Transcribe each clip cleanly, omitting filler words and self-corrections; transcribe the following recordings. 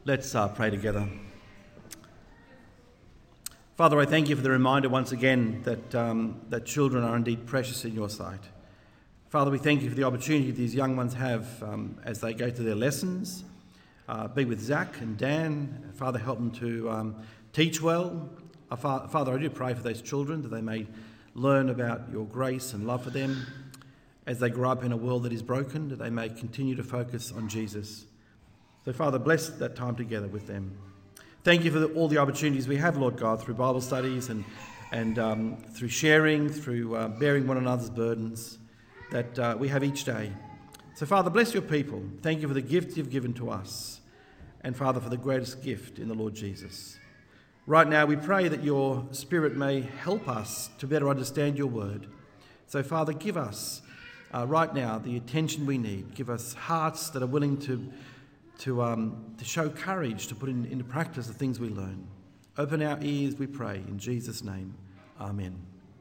Let's pray together. Father, I thank you for the reminder once again that children are indeed precious in your sight. Father, we thank you for the opportunity these young ones have as they go to their lessons. Be with Zach and Dan. Father, help them to teach well. Father, I do pray for those children that they may learn about your grace and love for them as they grow up in a world that is broken, that they may continue to focus on Jesus. So, Father, bless that time together with them. Thank you for all the opportunities we have, Lord God, through Bible studies and through sharing, through bearing one another's burdens that we have each day. So, Father, bless your people. Thank you for the gift you've given to us. And, Father, for the greatest gift in the Lord Jesus. Right now, we pray that your Spirit may help us to better understand your word. So, Father, give us right now the attention we need. Give us hearts that are willing to show courage to put into practice the things we learn. Open our ears, we pray, in Jesus' name. Amen.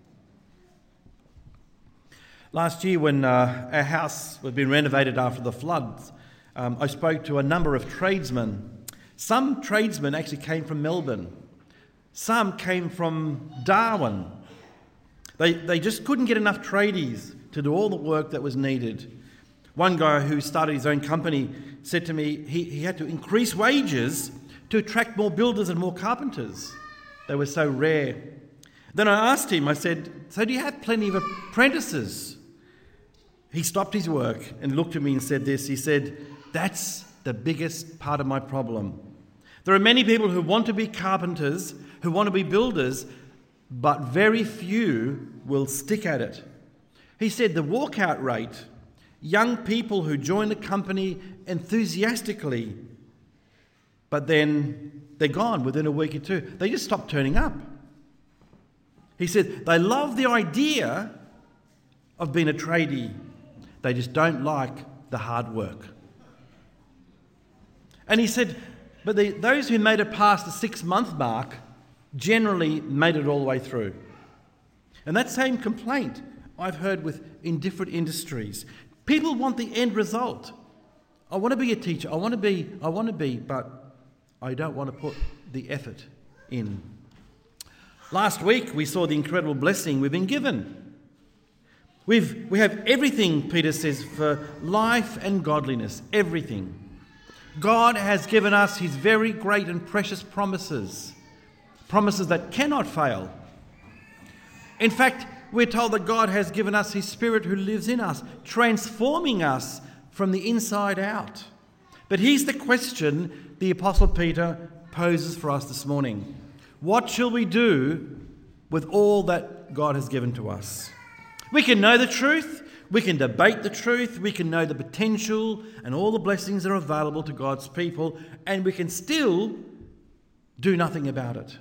Last year, when our house was being renovated after the floods, I spoke to a number of tradesmen. Some tradesmen actually came from Melbourne. Some came from Darwin. They just couldn't get enough tradies to do all the work that was needed. One guy who started his own company said to me he had to increase wages to attract more builders and more carpenters. They were so rare. Then I asked him, I said, so do you have plenty of apprentices? He stopped his work and looked at me and said this. He said, that's the biggest part of my problem. There are many people who want to be carpenters, who want to be builders, but very few will stick at it. He said the walkout rate, young people who join the company enthusiastically, but then they're gone within a week or two. They just stop turning up. He said they love the idea of being a tradie. They just don't like the hard work. And he said, but those who made it past the 6-month mark generally made it all the way through. And that same complaint I've heard in different industries. People want the end result. I want to be a teacher. I want to be, but I don't want to put the effort in. Last week we saw the incredible blessing we've been given. We have everything, Peter says, for life and godliness. Everything. God has given us his very great and precious promises. Promises that cannot fail. In fact, we're told that God has given us his Spirit who lives in us, transforming us from the inside out. But here's the question the Apostle Peter poses for us this morning. What shall we do with all that God has given to us? We can know the truth, we can debate the truth, we can know the potential and all the blessings that are available to God's people, and we can still do nothing about it.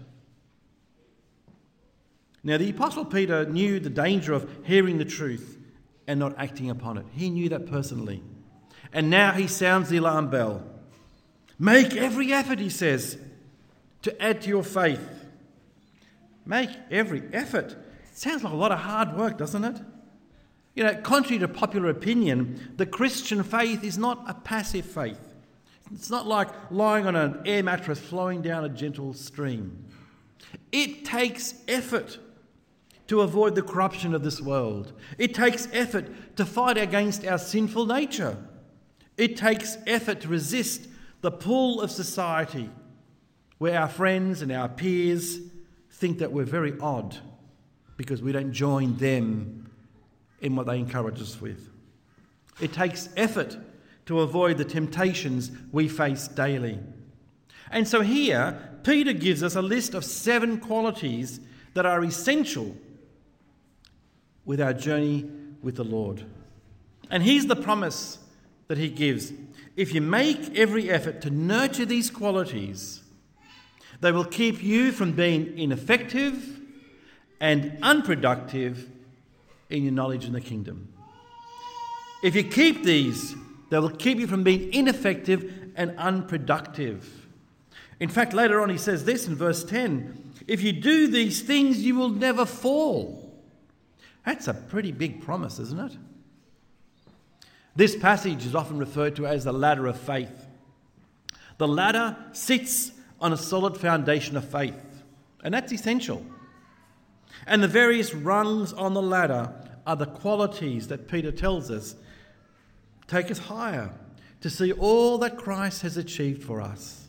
Now, the Apostle Peter knew the danger of hearing the truth and not acting upon it. He knew that personally. And now he sounds the alarm bell. Make every effort, he says, to add to your faith. Make every effort. Sounds like a lot of hard work, doesn't it? You know, contrary to popular opinion, the Christian faith is not a passive faith. It's not like lying on an air mattress flowing down a gentle stream. It takes effort to avoid the corruption of this world. It takes effort to fight against our sinful nature. It takes effort to resist the pull of society, where our friends and our peers think that we're very odd because we don't join them in what they encourage us with. It takes effort to avoid the temptations we face daily. And so here, Peter gives us a list of 7 qualities that are essential with our journey with the Lord. And here's the promise that he gives. If you make every effort to nurture these qualities, they will keep you from being ineffective and unproductive in your knowledge in the kingdom. If you keep these, they will keep you from being ineffective and unproductive. In fact, later on he says this in verse 10, if you do these things, you will never fall. That's a pretty big promise, isn't it? This passage is often referred to as the ladder of faith. The ladder sits on a solid foundation of faith, and that's essential. And the various rungs on the ladder are the qualities that Peter tells us take us higher to see all that Christ has achieved for us.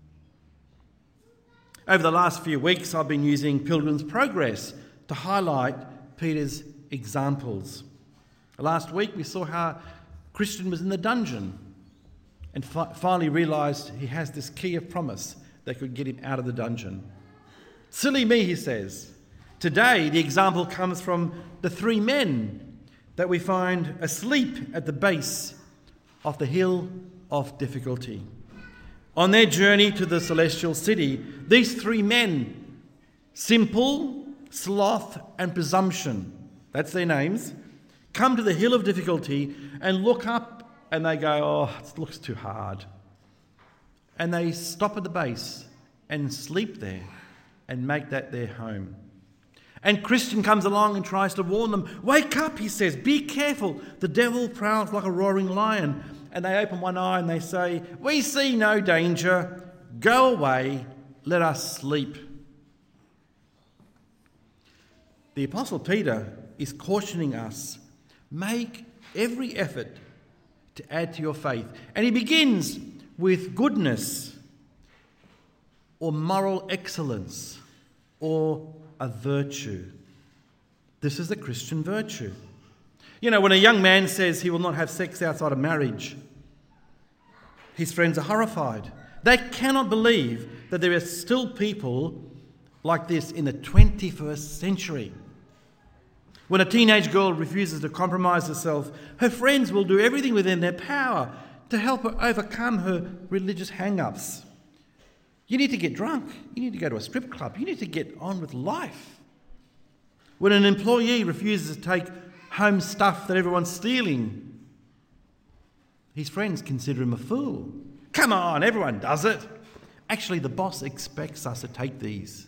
Over the last few weeks, I've been using Pilgrim's Progress to highlight Peter's examples. Last week, we saw how Christian was in the dungeon and finally realised he has this key of promise that could get him out of the dungeon. Silly me, he says. Today, the example comes from the three men that we find asleep at the base of the hill of difficulty. On their journey to the celestial city, these three men, Simple, Sloth, and Presumption, that's their names, come to the hill of difficulty and look up and they go, oh, it looks too hard. And they stop at the base and sleep there and make that their home. And Christian comes along and tries to warn them. Wake up, he says, be careful. The devil prowls like a roaring lion. And they open one eye and they say, we see no danger. Go away, let us sleep. The Apostle Peter is cautioning us, make every effort to add to your faith. And he begins with goodness or moral excellence or a virtue. This is the Christian virtue. You know, when a young man says he will not have sex outside of marriage, his friends are horrified. They cannot believe that there are still people like this in the 21st century. When a teenage girl refuses to compromise herself, her friends will do everything within their power to help her overcome her religious hang-ups. You need to get drunk. You need to go to a strip club. You need to get on with life. When an employee refuses to take home stuff that everyone's stealing, his friends consider him a fool. Come on, everyone does it. Actually, the boss expects us to take these.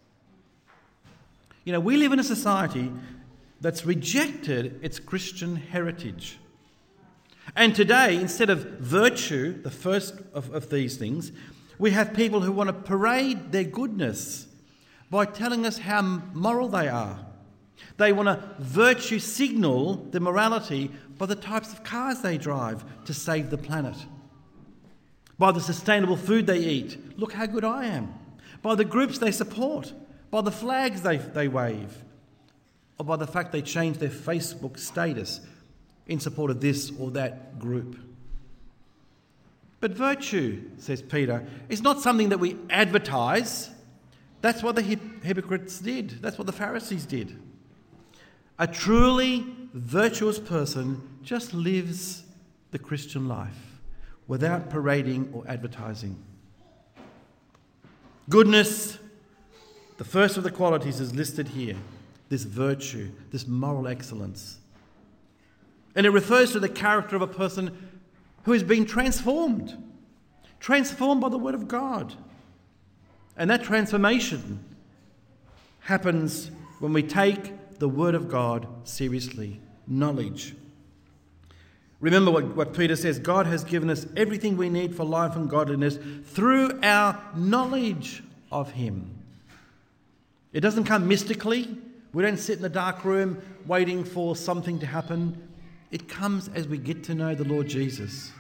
You know, we live in a society that's rejected its Christian heritage. And today, instead of virtue, the first of these things, we have people who want to parade their goodness by telling us how moral they are. They want to virtue signal their morality by the types of cars they drive to save the planet, by the sustainable food they eat. Look how good I am. By the groups they support, by the flags they wave, or by the fact they change their Facebook status in support of this or that group. But virtue, says Peter, is not something that we advertise. That's what the hypocrites did. That's what the Pharisees did. A truly virtuous person just lives the Christian life without parading or advertising. Goodness, the first of the qualities, is listed here. This virtue, this moral excellence. And it refers to the character of a person who has been transformed by the Word of God. And that transformation happens when we take the Word of God seriously. Knowledge. Remember what Peter says, God has given us everything we need for life and godliness through our knowledge of Him. It doesn't come mystically. We don't sit in the dark room waiting for something to happen. It comes as we get to know the Lord Jesus.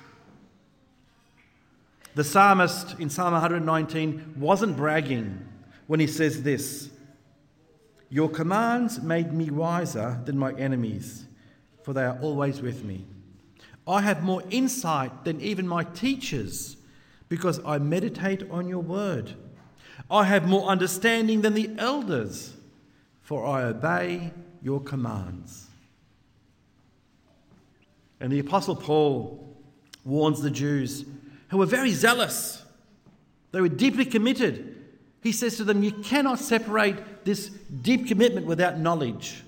The psalmist in Psalm 119 wasn't bragging when he says this, your commands made me wiser than my enemies, for they are always with me. I have more insight than even my teachers, because I meditate on your word. I have more understanding than the elders, for I obey your commands. And the Apostle Paul warns the Jews who were very zealous. They were deeply committed. He says to them, you cannot separate this deep commitment without knowledge.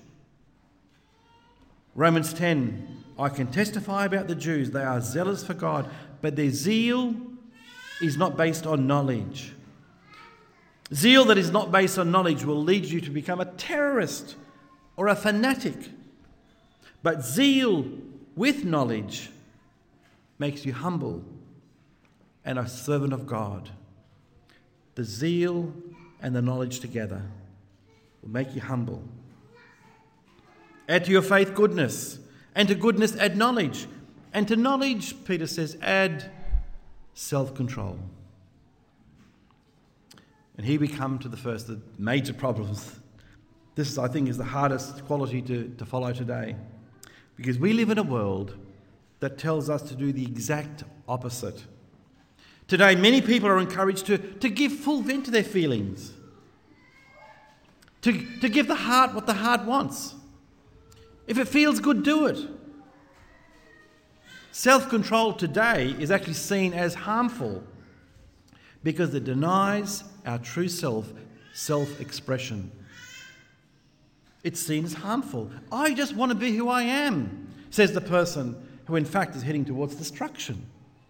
Romans 10, I can testify about the Jews. They are zealous for God, but their zeal is not based on knowledge. Zeal that is not based on knowledge will lead you to become a terrorist or a fanatic. But zeal with knowledge makes you humble and a servant of God. The zeal and the knowledge together will make you humble. Add to your faith goodness, and to goodness add knowledge, and to knowledge, Peter says, add self-control. And here we come to the major problems. This, I think, is the hardest quality to follow today, because we live in a world that tells us to do the exact opposite. Today, many people are encouraged to give full vent to their feelings, to give the heart what the heart wants. If it feels good, do it. Self-control today is actually seen as harmful because it denies our true self-expression. It's seen as harmful. I just want to be who I am, says the person who in fact is heading towards destruction.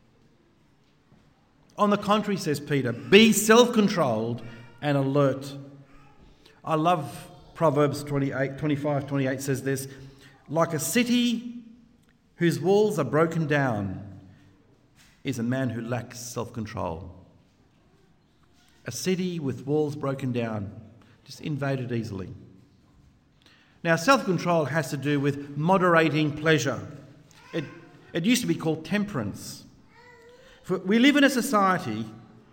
On the contrary, says Peter, be self-controlled and alert. I love Proverbs 25:28 says this, like a city whose walls are broken down is a man who lacks self-control. A city with walls broken down, just invaded easily. Now, self-control has to do with moderating pleasure. It used to be called temperance. We live in a society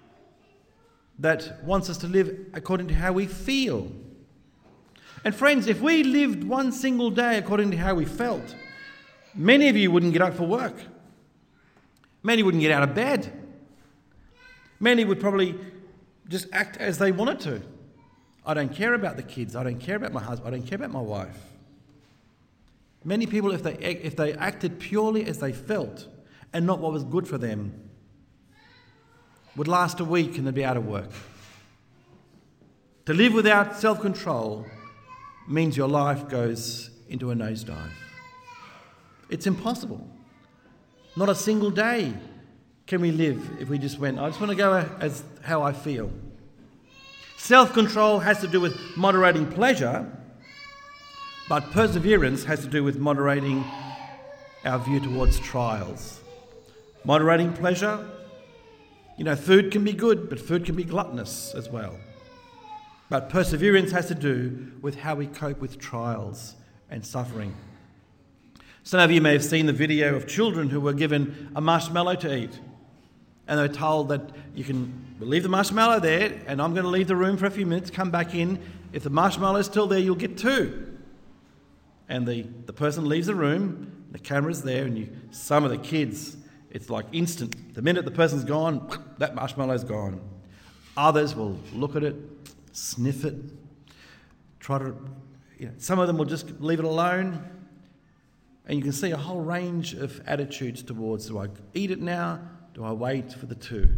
that wants us to live according to how we feel. And friends, if we lived one single day according to how we felt, many of you wouldn't get up for work. Many wouldn't get out of bed. Many would probably just act as they wanted to. I don't care about the kids. I don't care about my husband. I don't care about my wife. Many people, if they acted purely as they felt and not what was good for them, would last a week and they'd be out of work. To live without self-control means your life goes into a nosedive. It's impossible. Not a single day can we live if we just went, I just want to go as how I feel. Self-control has to do with moderating pleasure, but perseverance has to do with moderating our view towards trials. Moderating pleasure, food can be good, but food can be gluttonous as well. But perseverance has to do with how we cope with trials and suffering. Some of you may have seen the video of children who were given a marshmallow to eat. And they were told that you can leave the marshmallow there, and I'm going to leave the room for a few minutes, come back in. If the marshmallow is still there, you'll get 2. And the person leaves the room, the camera's there, and some of the kids, it's like instant. The minute the person's gone, that marshmallow's gone. Others will look at it, sniff it, try to, some of them will just leave it alone. And you can see a whole range of attitudes towards, do I eat it now? Do I wait for the 2?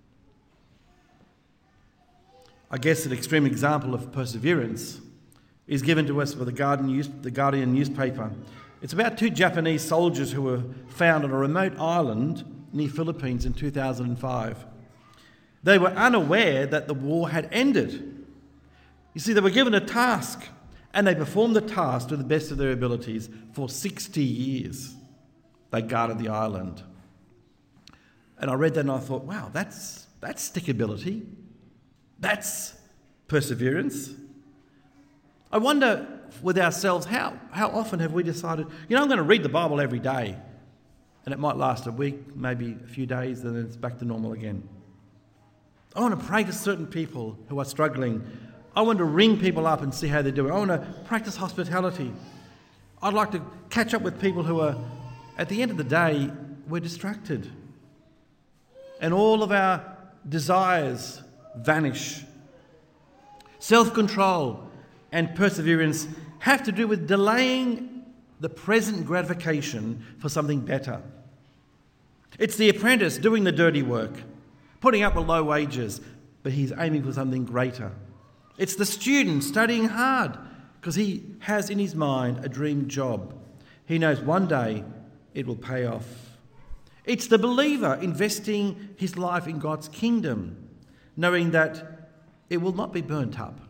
I guess an extreme example of perseverance is given to us by the Guardian newspaper. It's about 2 Japanese soldiers who were found on a remote island near Philippines in 2005. They were unaware that the war had ended. You see, they were given a task, and they performed the task to the best of their abilities for 60 years. They guarded the island. And I read that and I thought, wow, that's stickability. That's perseverance. I wonder with ourselves, how often have we decided, I'm going to read the Bible every day. And it might last a week, maybe a few days, and then it's back to normal again. I want to pray to certain people who are struggling. I want to ring people up and see how they're doing. I want to practice hospitality. I'd like to catch up with people who are, at the end of the day, we're distracted. And all of our desires vanish. Self-control and perseverance have to do with delaying the present gratification for something better. It's the apprentice doing the dirty work, putting up with low wages, but he's aiming for something greater. It's the student studying hard because he has in his mind a dream job. He knows one day it will pay off. It's the believer investing his life in God's kingdom, knowing that it will not be burnt up.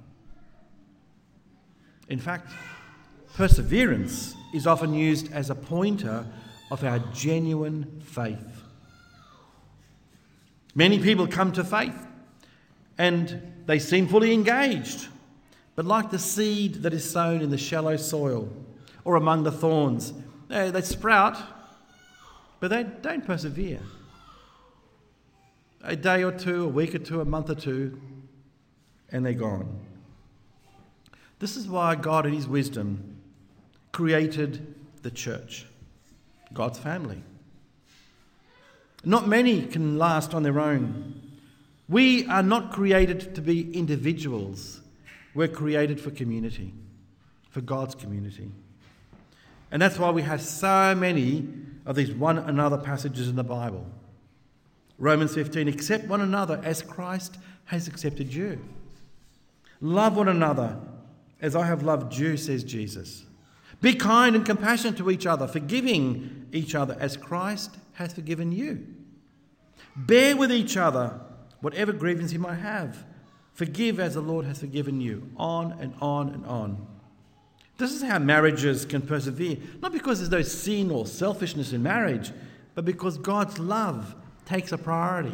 In fact, perseverance is often used as a pointer of our genuine faith. Many people come to faith and they seem fully engaged, but like the seed that is sown in the shallow soil or among the thorns, they sprout, but they don't persevere. A day or two, a week or two, a month or two, and they're gone. This is why God in his wisdom created the church, God's family. Not many can last on their own. We are not created to be individuals. We're created for community, for God's community. And that's why we have so many of these one another passages in the Bible. Romans 15, accept one another as Christ has accepted you. Love one another as I have loved you, says Jesus. Be kind and compassionate to each other, forgiving each other as Christ has forgiven you. Bear with each other, whatever grievance you might have. Forgive as the Lord has forgiven you. On and on and on. This is how marriages can persevere. Not because there's no sin or selfishness in marriage, but because God's love takes a priority.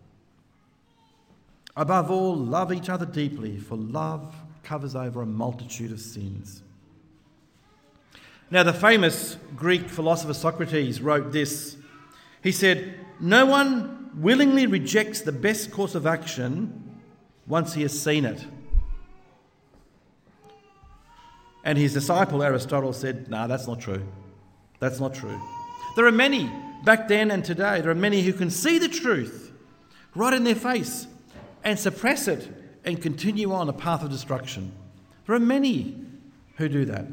Above all, love each other deeply, for love covers over a multitude of sins. Now, the famous Greek philosopher Socrates wrote this. He said, no one willingly rejects the best course of action once he has seen it. And his disciple Aristotle said, no, that's not true. That's not true. There are many, back then and today, there are many who can see the truth right in their face and suppress it and continue on a path of destruction. There are many who do that.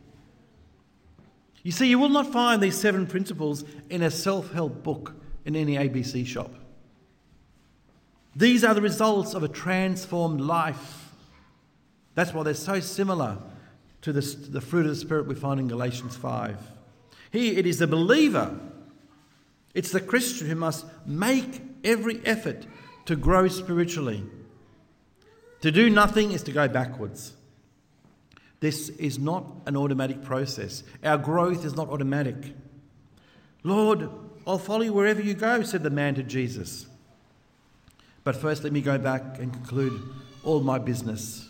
You see, you will not find these 7 principles in a self-help book in any ABC shop. These are the results of a transformed life. That's why they're so similar to the fruit of the Spirit we find in Galatians 5. Here it is the believer, it's the Christian who must make every effort to grow spiritually. To do nothing is to go backwards. This is not an automatic process. Our growth is not automatic. Lord, I'll follow you wherever you go, said the man to Jesus. But first let me go back and conclude all my business.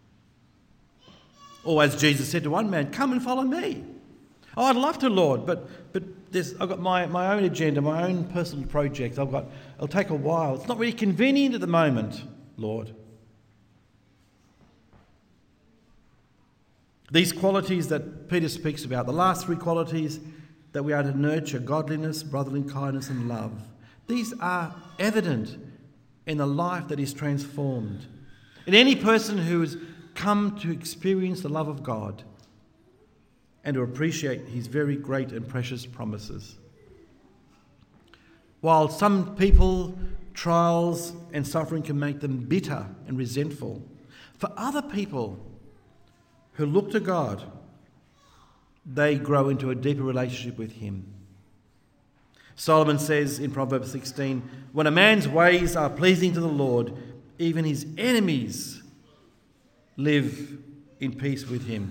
Or as Jesus said to one man, come and follow me. Oh, I'd love to, Lord, but I've got my own agenda, my own personal projects. It'll take a while. It's not really convenient at the moment, Lord. These qualities that Peter speaks about, the last 3 qualities that we are to nurture, godliness, brotherly kindness and love, these are evident in a life that is transformed. In any person who has come to experience the love of God and to appreciate his very great and precious promises. While some people, trials and suffering can make them bitter and resentful, for other people who look to God, they grow into a deeper relationship with him. Solomon says in Proverbs 16, when a man's ways are pleasing to the Lord, even his enemies live in peace with him.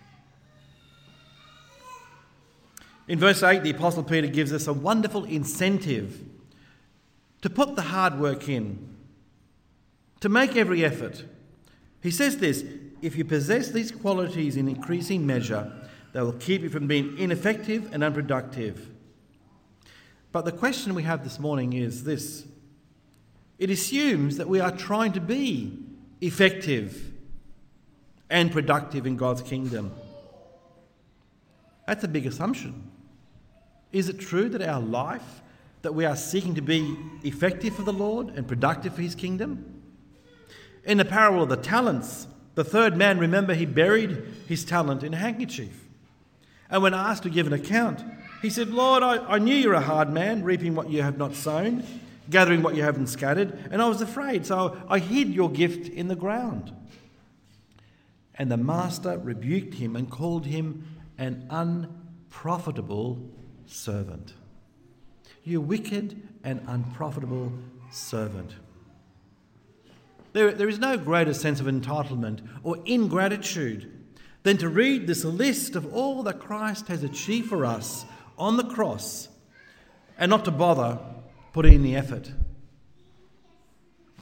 In verse 8, the Apostle Peter gives us a wonderful incentive to put the hard work in, to make every effort. He says this, if you possess these qualities in increasing measure, they will keep you from being ineffective and unproductive. But the question we have this morning is this. It assumes that we are trying to be effective and productive in God's kingdom. That's a big assumption. Is it true that our life, that we are seeking to be effective for the Lord and productive for his kingdom? In the parable of the talents, the third man, remember, he buried his talent in a handkerchief. And when asked to give an account, he said, Lord, I knew you're a hard man, reaping what you have not sown, gathering what you haven't scattered, and I was afraid, so I hid your gift in the ground. And the master rebuked him and called him an unprofitable servant. You wicked and unprofitable servant. There is no greater sense of entitlement or ingratitude than to read this list of all that Christ has achieved for us on the cross and not to bother putting in the effort.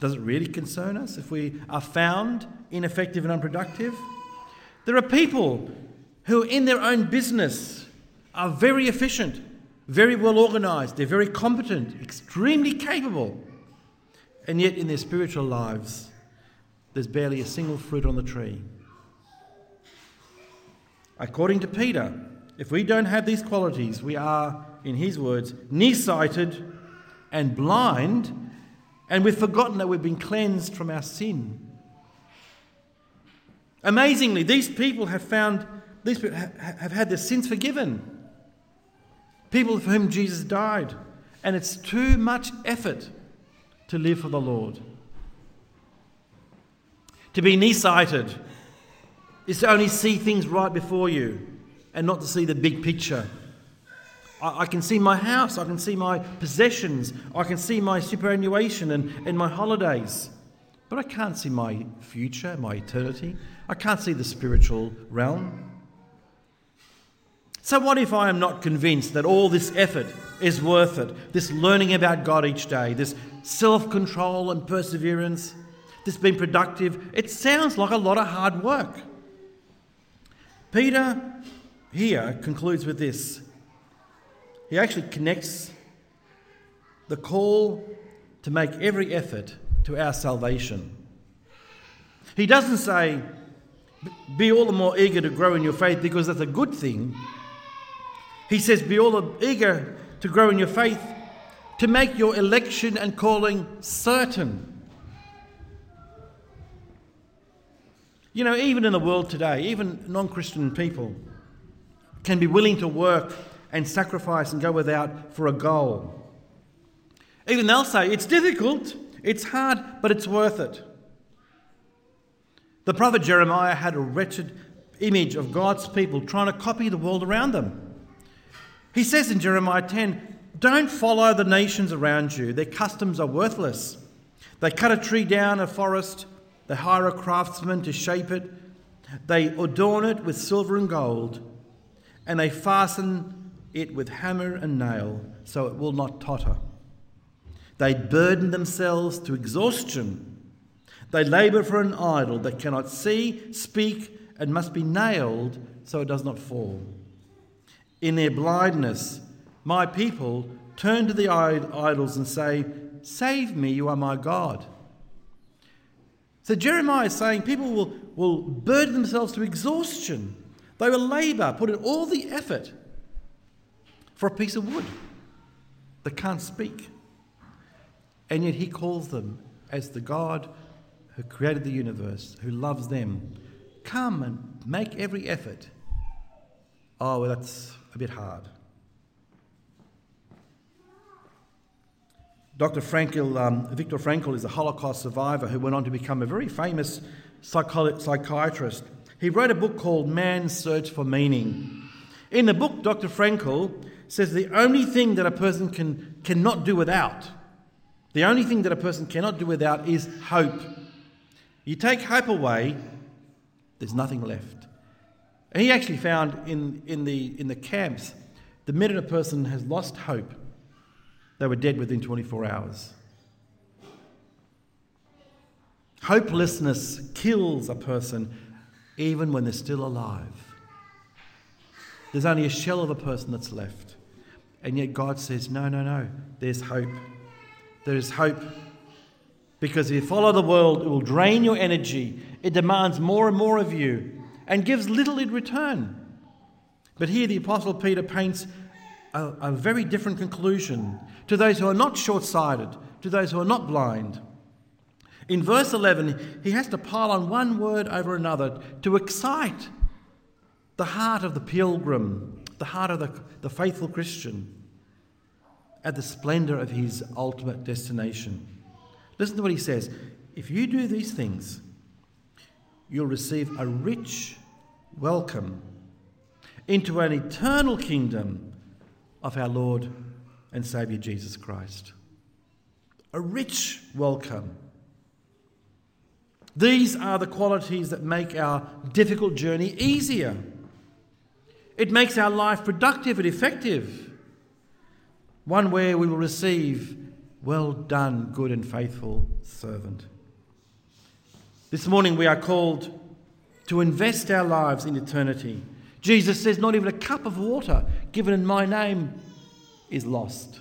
Does it really concern us if we are found ineffective and unproductive? There are people who in their own business are very efficient, very well organised, they're very competent, extremely capable, and yet in their spiritual lives there's barely a single fruit on the tree. According to Peter, if we don't have these qualities, we are, in his words, nearsighted and blind, and we've forgotten that we've been cleansed from our sin. Amazingly, these people have had their sins forgiven. People for whom Jesus died. And it's too much effort to live for the Lord. To be nearsighted is to only see things right before you and not to see the big picture. I can see my house, I can see my possessions, I can see my superannuation and my holidays. But I can't see my future, my eternity. I can't see the spiritual realm. So what if I am not convinced that all this effort is worth it? This learning about God each day, this self-control and perseverance, this being productive, it sounds like a lot of hard work. Peter here concludes with this. He actually connects the call to make every effort to our salvation. He doesn't say, be all the more eager to grow in your faith because that's a good thing. He says, be all the eager to grow in your faith to make your election and calling certain. You know, even in the world today, even non-Christian people can be willing to work and sacrifice and go without for a goal. Even they'll say, it's difficult, it's hard, but it's worth it. The prophet Jeremiah had a wretched image of God's people trying to copy the world around them. He says in Jeremiah 10, don't follow the nations around you. Their customs are worthless. They cut a tree down, a forest. They hire a craftsman to shape it. They adorn it with silver and gold. And they fasten it with hammer and nail so it will not totter. They burden themselves to exhaustion. They labour for an idol that cannot see, speak, and must be nailed so it does not fall. In their blindness, my people turn to the idols and say, save me, you are my God. So Jeremiah is saying people will burden themselves to exhaustion. They will labour, put in all the effort for a piece of wood that can't speak. And yet he calls them as the God who created the universe, who loves them. Come and make every effort. Oh, well, that's a bit hard. Viktor Frankl is a Holocaust survivor who went on to become a very famous psychiatrist. He wrote a book called Man's Search for Meaning. In the book, Dr. Frankl says the only thing that a person cannot do without, is hope. You take hope away, there's nothing left. And he actually found in the camps, the minute a person has lost hope, they were dead within 24 hours. Hopelessness kills a person even when they're still alive. There's only a shell of a person that's left. And yet God says, no, there's hope. There is hope. Because if you follow the world, it will drain your energy. It demands more and more of you and gives little in return. But here the Apostle Peter paints a very different conclusion to those who are not short-sighted, to those who are not blind. In verse 11, he has to pile on one word over another to excite the heart of the pilgrim, the heart of the faithful Christian, at the splendour of his ultimate destination. Listen to what he says. If you do these things, you'll receive a rich welcome into an eternal kingdom of our Lord and Saviour Jesus Christ. A rich welcome. These are the qualities that make our difficult journey easier. It makes our life productive and effective. One where we will receive Well done, good and faithful servant. This morning we are called to invest our lives in eternity. Jesus says not even a cup of water given in my name is lost.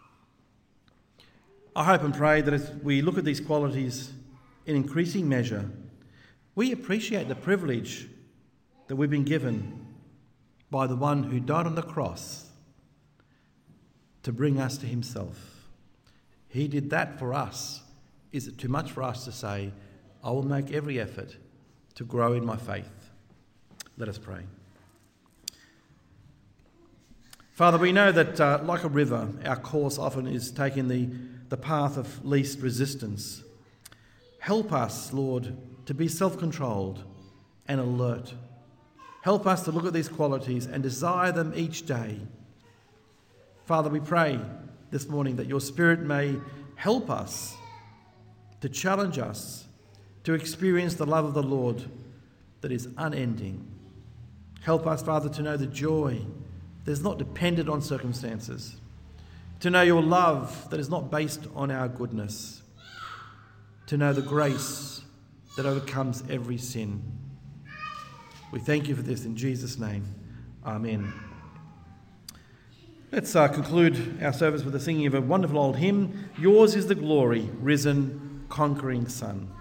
I hope and pray that as we look at these qualities in increasing measure, we appreciate the privilege that we've been given by the one who died on the cross to bring us to himself. He did that for us. Is it too much for us to say, I will make every effort to grow in my faith? Let us pray. Father, we know that like a river, our course often is taking the path of least resistance. Help us, Lord, to be self-controlled and alert. Help us to look at these qualities and desire them each day. Father, we pray this morning that your Spirit may help us to challenge us to experience the love of the Lord that is unending. Help us, Father, to know the joy that is not dependent on circumstances, to know your love that is not based on our goodness, to know the grace that overcomes every sin. We thank you for this in Jesus' name. Amen. Let's conclude our service with the singing of a wonderful old hymn, Yours is the Glory, Risen, Conquering Son.